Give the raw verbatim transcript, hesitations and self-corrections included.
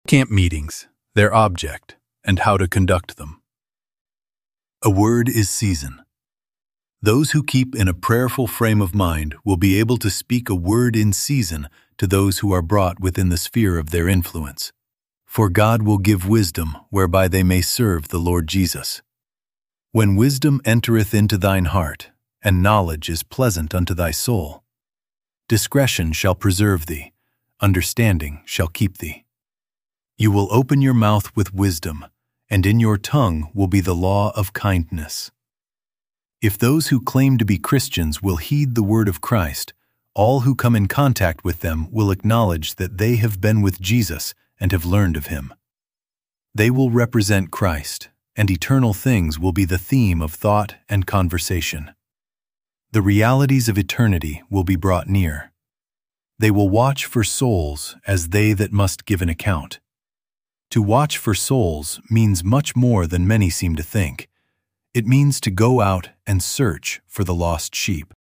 Camp meetings, their object, and how to conduct them. A word is season. Those who keep in a prayerful frame of mind will be able to speak a word in season to those who are brought within the sphere of their influence. For God will give wisdom whereby they may serve the Lord Jesus. When wisdom entereth into thine heart, and knowledge is pleasant unto thy soul, discretion shall preserve thee, understanding shall keep thee. You will open your mouth with wisdom, and in your tongue will be the law of kindness. If those who claim to be Christians will heed the word of Christ, all who come in contact with them will acknowledge that they have been with Jesus and have learned of him. They will represent Christ, and eternal things will be the theme of thought and conversation. The realities of eternity will be brought near. They will watch for souls as they that must give an account. To watch for souls means much more than many seem to think. It means to go out and search for the lost sheep.